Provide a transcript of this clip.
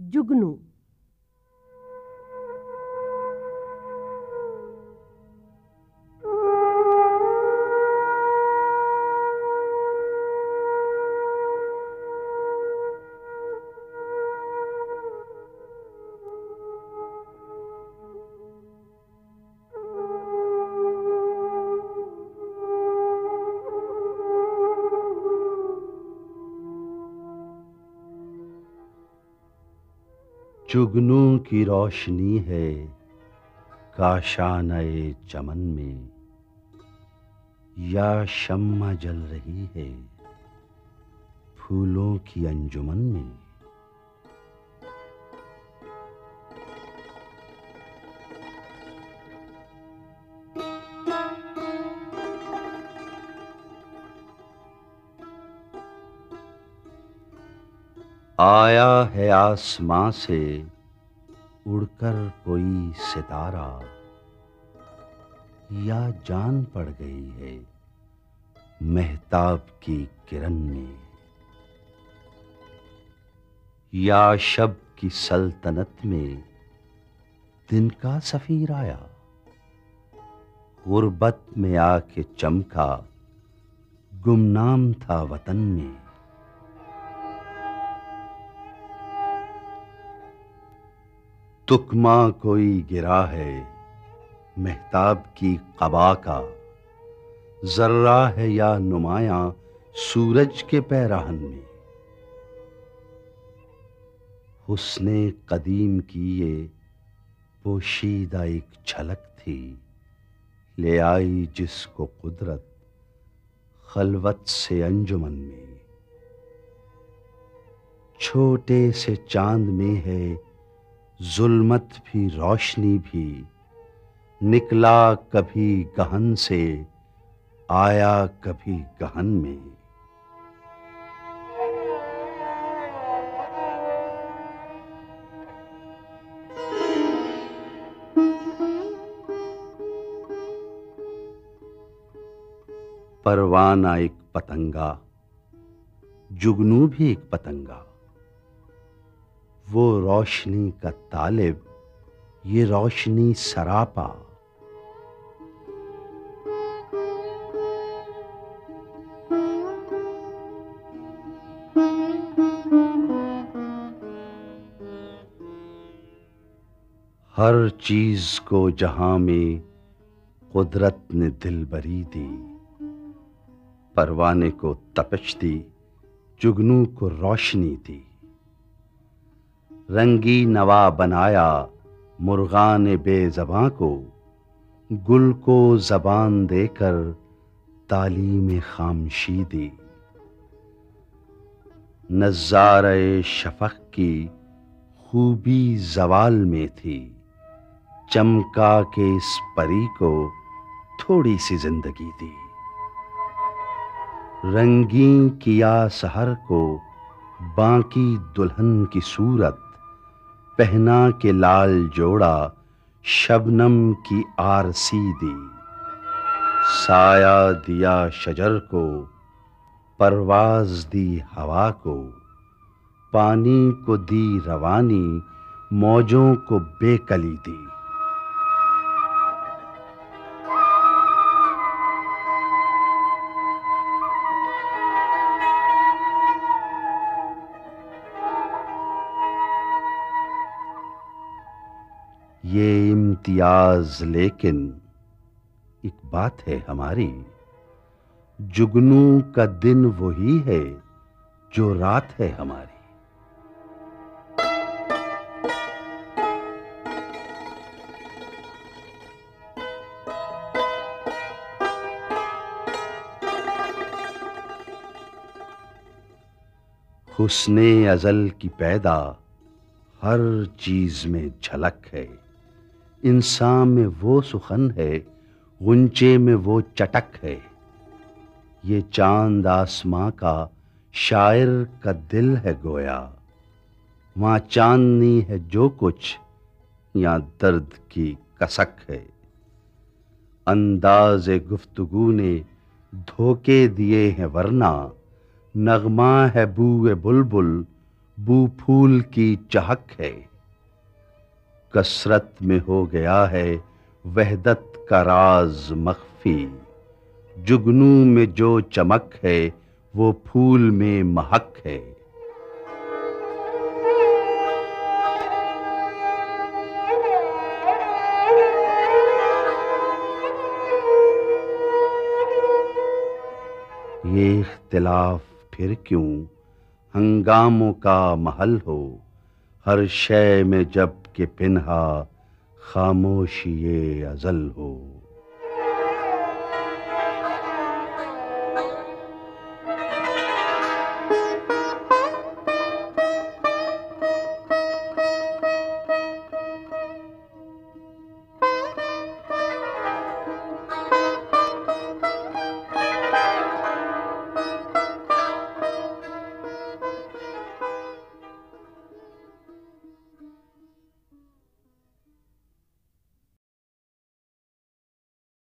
जुगनू। जुगनू की रोशनी है काशाने चमन में, या शम्मा जल रही है फूलों की अंजुमन में। आया है आसमां से उड़कर कोई सितारा, या जान पड़ गई है महताब की किरण में। या शब की सल्तनत में दिन का सफीर आया, गुर्बत में आके चमका गुमनाम था वतन में। तुकमा कोई गिरा है महताब की क़बा का, जर्रा है या नुमाया सूरज के पैराहन में। हुस्ने कदीम की ये पोशीदा एक झलक थी, ले आई जिसको कुदरत खलवत से अंजुमन में। छोटे से चांद में है जुल्मत भी रोशनी भी, निकला कभी गहन से आया कभी गहन में। परवाना एक पतंगा, जुगनू भी एक पतंगा। वो रोशनी का तालिब, ये रोशनी सरापा। हर चीज को जहां में कुदरत ने दिलबरी दी, परवाने को तपश दी, जुगनू को रोशनी दी। रंगी नवा बनाया मुर्गान बेज़बां को, गुल को ज़बान देकर तालीम खामशी दी। नज़ारे शफ़क़ की खूबी ज़वाल में थी, चमका के इस परी को थोड़ी सी जिंदगी दी। रंगीन किया सहर को बाकी दुल्हन की सूरत, पहना के लाल जोड़ा शबनम की आरसी दी। साया दिया शजर को, परवाज दी हवा को, पानी को दी रवानी, मौजों को बेकली दी। ये इम्तियाज लेकिन एक बात है हमारी, जुगनू का दिन वही है जो रात है हमारी। हुस्ने अज़ल की पैदा हर चीज में झलक है, इंसान में वो सुखन है, गुंचे में वो चटक है। ये चांद आसमां का शायर का दिल है गोया, वहां चांदनी है जो कुछ, या दर्द की कसक है। अंदाज़े गुफ्तगू ने धोखे दिए हैं वरना, नगमा है बूए बुलबुल, बू फूल की चहक है। कसरत में हो गया है वहदत का राज मख्फी। जुगनू में जो चमक है वो फूल में महक है। ये इख्तिलाफ फिर क्यों हंगामों का महल हो। हर शय में जब के पिन्हा खामोशी ये अज़ल हो।